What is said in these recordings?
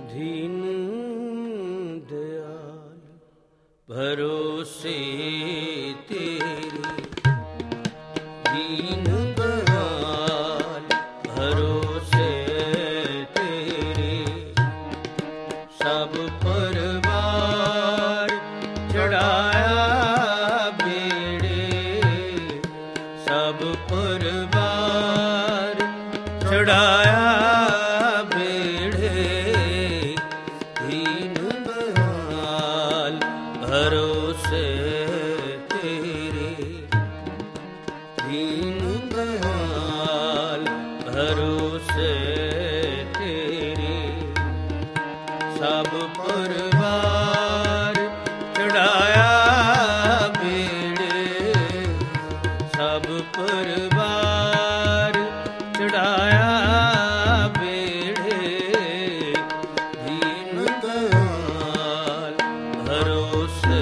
दीन दयाल भरोसे तेरे, दीन दयाल भरोसे तेरे, सब परवार चढ़ाया बेड़े, सब परवार चढ़ाया भरोसे तेरे, दीन दयाल भरोसे तेरे, सब परवार चढ़ाया बेड़े, सब परवार चढ़ाया बेड़े, दीन दयाल भरोसे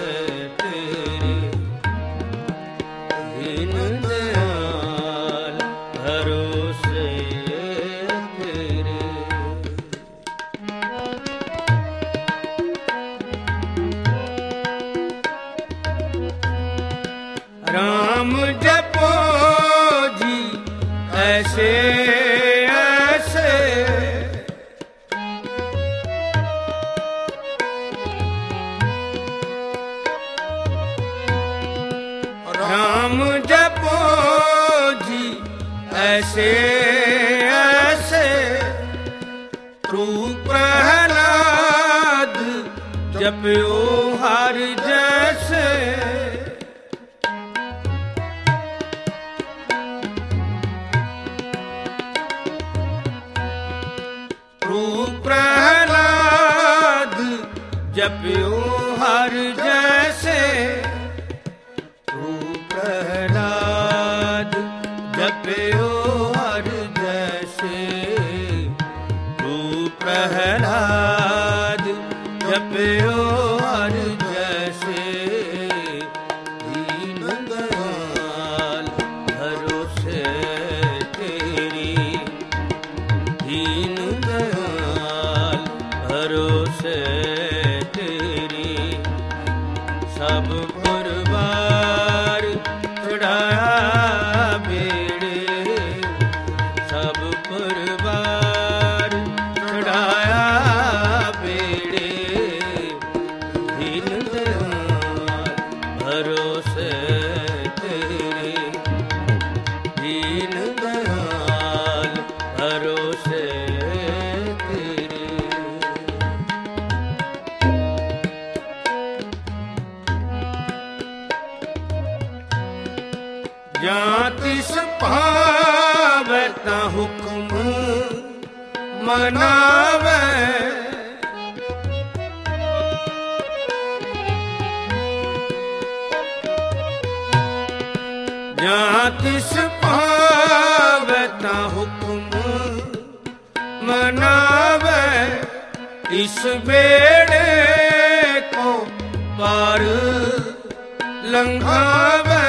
राम जपो जी ऐसे ऐसे, राम जपो जी ऐसे ऐसे, तू प्रहलाद जप्यो हर जैसे, प्रहलाद जप्यो हर जैसे, तू प्रहलाद जप्यो हर जैसे, तू प्रहलाद जप्यो हर जैसे, दीन दयाल भरोसे तेरी, दीन भरोसे तेरी, सब परवार चढ़ाया बेड़े, सब परवार चढ़ाया बेड़े, दीन दयाल भरोसे तेरे, दीन दयाल भरोसे जां तिस भावै तां हुक्म मनावै, जां तिस भावै तां हुक्म मनावै, इस बेड़े को पार लंघावै,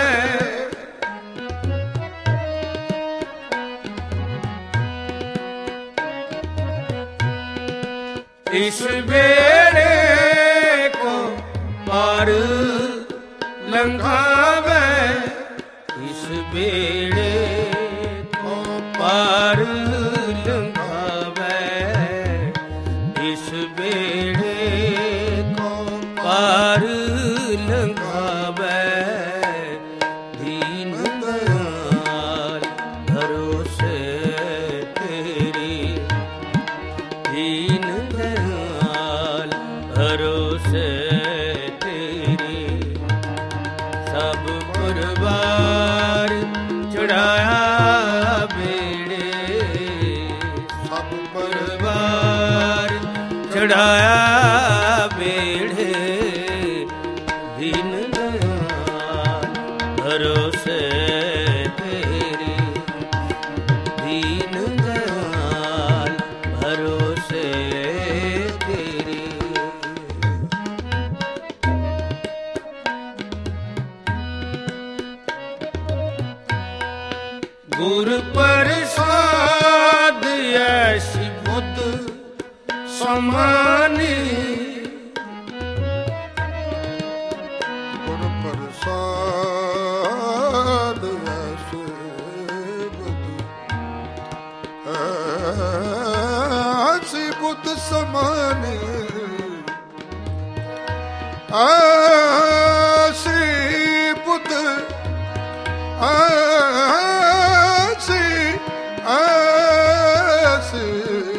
इस बेड़े को पार लंघावै, इस बेड़े को पार लंघावै, इस बेड़े को पार लंघावै, दीन दयाल भरोसे तेरी, दीन दयाल भरोसे तेरी, सब परवार चढ़ाया बेड़े, सब परवार चढ़ाया बेड़े, दीन दयाल भरोसे तेरी, दीन दयाल भरोसे तेरी। गुर प्रसाद ऐसी बुद्ध ਸਮਾਨੀ ਗੁਰ ਪ੍ਰਸਾਦ ਐਸੇ ਐਸੀ ਬੁੱਧ ਸਮਾਨੀ ਐਸੀ ਬੁੱਧ ਐਸੀ ਐਸੀ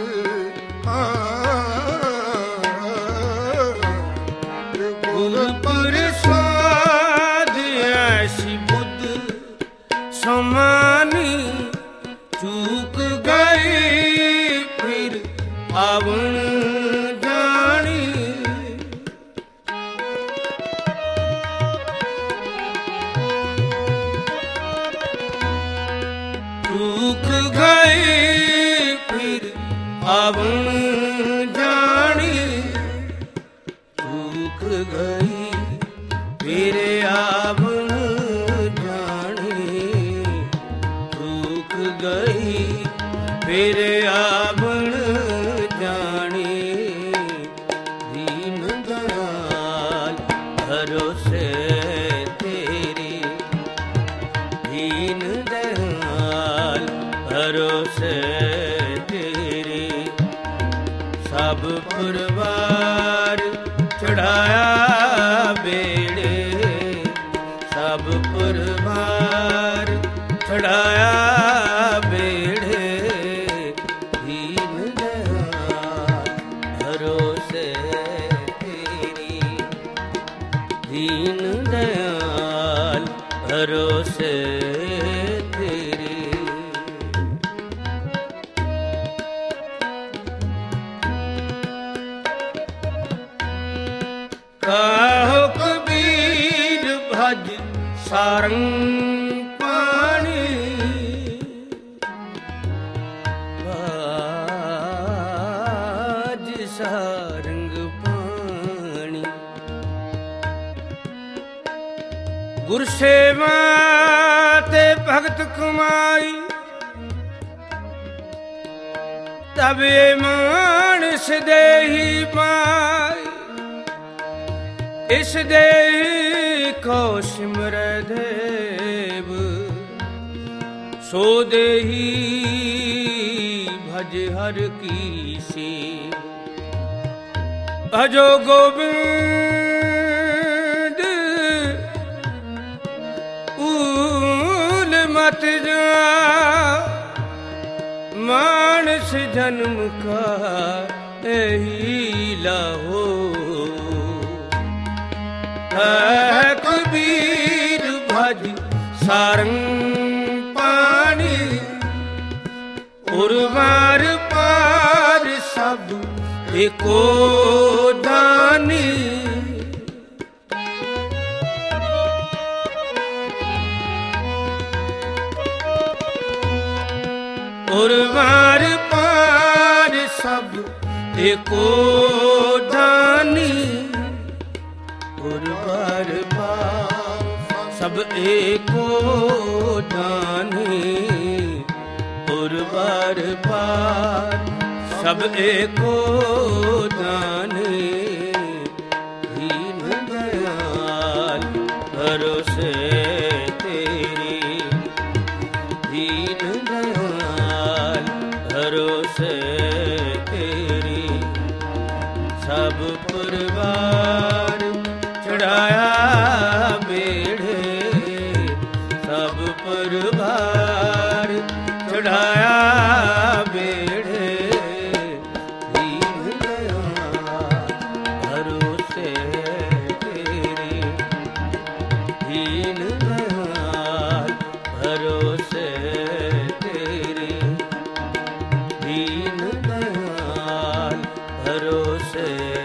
ਗੁਰ ਪ੍ਰਸਾਦ ਐਸੀ ਬੁੱਧ ਸਮਾਨੀ ਚੂਕ ਗਈ ਫਿਰ ਆਵਣ ਜਾਣੀ ਚੂਕ ਗਈ ਫਿਰ ਆਵਣ ਜਾਣੀ ਚੂਕ ਗਈ ਫਿਰ ਆਵਣ ਜਾਣੀ ਚੂਕ ਗਈ ਫਿਰ ਆਵਣ ਜਾਣੀ ਦੀਨ ਦਇਆਲ ਭਰੋਸੇ ਤੇਰੀ ਦੀਨ ਦਇਆਲ ਭਰੋਸੇ ਤੇਰੀ ਸਭ ਪਰਿਵਾਰ ਚੜਾਇਆ ਬੇੜੇ ਸਭ ਪਰਿਵਾਰ ਚੜਾਇਆ ਬੇੜੇ ਦੀਨ ਦਇਆਲ ਭਰੋਸੇ ਤੇਰੀ ਦੀਨ ਦਇਆਲ ਭਰੋਸੇ ਤੇਰੀ ਕਾਹੋ ਕਬੀਰ ਭਜ ਸਾਰੰਗ ਪਾਣੀ ਭਜ ਸਾਰੰਗ ਪਾਣੀ ਗੁਰ ਸੇਵਾ ਤੇ ਭਗਤ ਕਮਾਈ ਤਬੇ ਮਾਨਸ ਦੇਹੀ ਪਾਈ ਇਸ ਦੇਹੀ ਕੋ ਸਿਮਰ ਦੇਵ ਸੋ ਦੇਹੀ ਭਜ ਹਰ ਕੀ ਸੇਵ ਭਜੋ ਗੋਬਿੰਦ ਊਲ ਮਤ ਜਾ ਮਾਨਸ ਜਨਮ ਕਾ ਇਹੀ ਲਾਹੋ ਹੈ ਕਬੀਰ ਭਜ ਸਾਰੰਗ ਪਾਣੀ ਉਰਵਾਰ ਪਾਰ ਸਭ ਏਕੋ ਦਾਨੀ ਉਰਵਾਰ ਪਾਰ ਸਭ ਏਕੋ ਦਾਨੀ ਉਰਵਾਰ ਪਾਰ ਸਭ ਏਕੋ ਦਾਨੀ ਉਰਵਾਰ ਪਾਰ ਸਭ ਏਕੋ ਦਾਨੀ ਦੀਨ ਦਇਆਲ ਭਰੋਸੇ ਤੇਰੀ ਦੀਨ ਦਇਆਲ ਭਰੋਸੇ ਤੇਰੀ ਸਭ ਪਰਿਵਾਰ ਚੜਾਇਆ ਬੇੜੇ ਸਭ ਪਰਿਵਾਰ ਚੜਾਇਆ ਬੇੜੇ ਦੀਨ ਦਇਆਲ ਭਰੋਸੇ ਤੇਰੀ ਦੀਨ ਦਇਆਲ ਭਰੋਸੇ ਤੇਰੀ ਦੀਨ ਦਇਆਲ ਭਰੋਸੇ